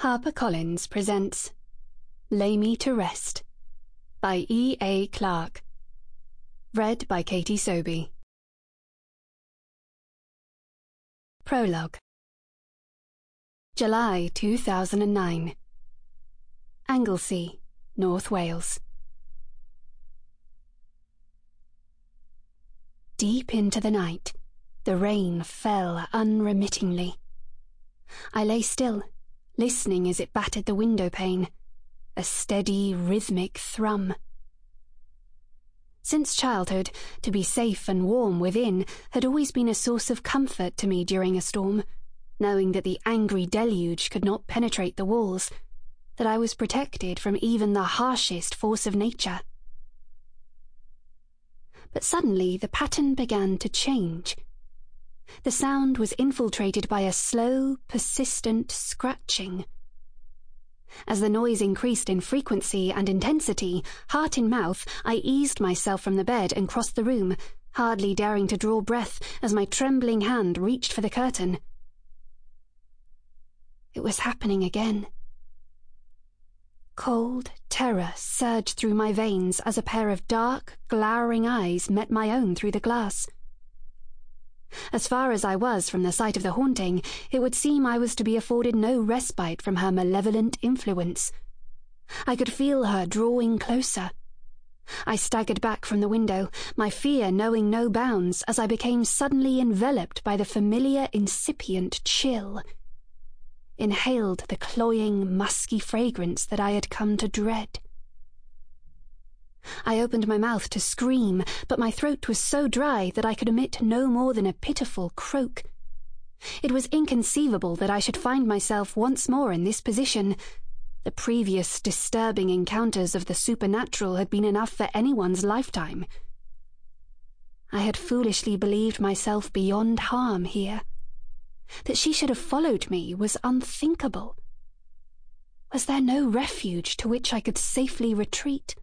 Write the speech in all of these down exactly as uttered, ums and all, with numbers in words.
HarperCollins presents Lay Me to Rest by E. A. Clarke. Read by Katie Sobey. Prologue. July two thousand nine. Anglesey, North Wales. Deep into the night, the rain fell unremittingly. I lay still, listening as it battered the window pane, a steady, rhythmic thrum. Since childhood, to be safe and warm within had always been a source of comfort to me during a storm, knowing that the angry deluge could not penetrate the walls, that I was protected from even the harshest force of nature. But suddenly the pattern began to change. The sound was infiltrated by a slow, persistent scratching. As the noise increased in frequency and intensity, heart in mouth, I eased myself from the bed and crossed the room, hardly daring to draw breath as my trembling hand reached for the curtain. It was happening again. Cold terror surged through my veins as a pair of dark, glowering eyes met my own through the glass. As far as I was from the sight of the haunting, it would seem I was to be afforded no respite from her malevolent influence. I could feel her drawing closer. I staggered back from the window, my fear knowing no bounds as I became suddenly enveloped by the familiar incipient chill. Inhaled the cloying, musky fragrance that I had come to dread. I opened my mouth to scream, but my throat was so dry that I could emit no more than a pitiful croak. It was inconceivable that I should find myself once more in this position. The previous disturbing encounters of the supernatural had been enough for anyone's lifetime. I had foolishly believed myself beyond harm here. That she should have followed me was unthinkable. Was there no refuge to which I could safely retreat?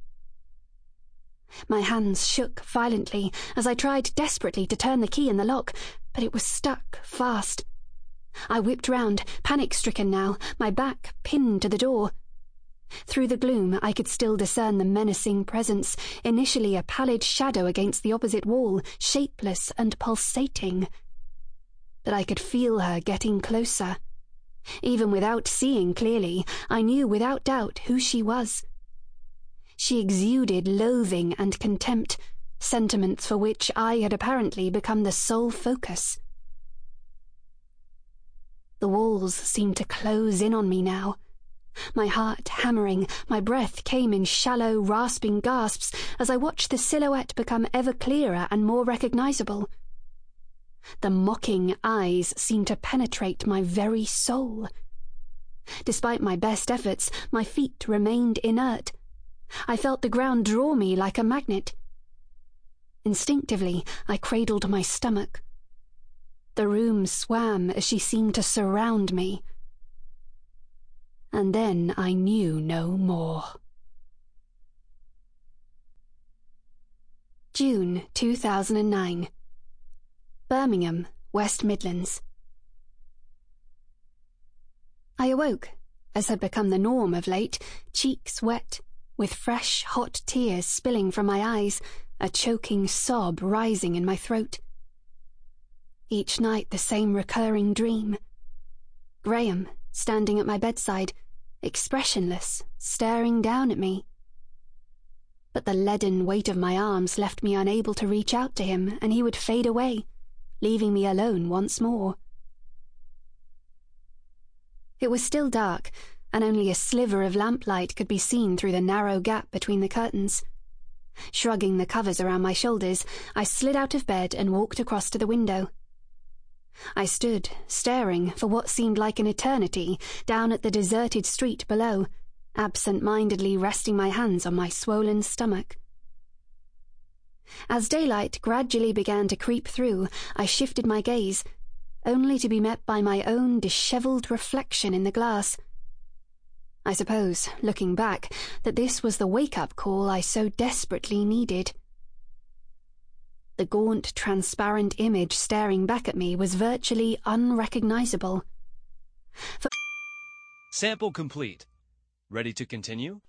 My hands shook violently as I tried desperately to turn the key in the lock, but it was stuck fast. I whipped round, panic-stricken now, my back pinned to the door. Through the gloom I could still discern the menacing presence, initially a pallid shadow against the opposite wall, shapeless and pulsating. But I could feel her getting closer. Even without seeing clearly, I knew without doubt who she was. She exuded loathing and contempt, sentiments for which I had apparently become the sole focus. The walls seemed to close in on me now. My heart hammering, my breath came in shallow, rasping gasps as I watched the silhouette become ever clearer and more recognizable. The mocking eyes seemed to penetrate my very soul. Despite my best efforts, my feet remained inert. I felt the ground draw me like a magnet. Instinctively, I cradled my stomach. The room swam as she seemed to surround me. And then I knew no more. June two thousand nine. Birmingham, West Midlands. I awoke, as had become the norm of late, cheeks wet, with fresh, hot tears spilling from my eyes, a choking sob rising in my throat. Each night the same recurring dream. Graham, standing at my bedside, expressionless, staring down at me. But the leaden weight of my arms left me unable to reach out to him, and he would fade away, leaving me alone once more. It was still dark, and only a sliver of lamplight could be seen through the narrow gap between the curtains. Shrugging the covers around my shoulders, I slid out of bed and walked across to the window. I stood, staring for what seemed like an eternity, down at the deserted street below, absent-mindedly resting my hands on my swollen stomach. As daylight gradually began to creep through, I shifted my gaze, only to be met by my own dishevelled reflection in the glass. I suppose, looking back, that this was the wake-up call I so desperately needed. The gaunt, transparent image staring back at me was virtually unrecognizable. For Sample complete. Ready to continue?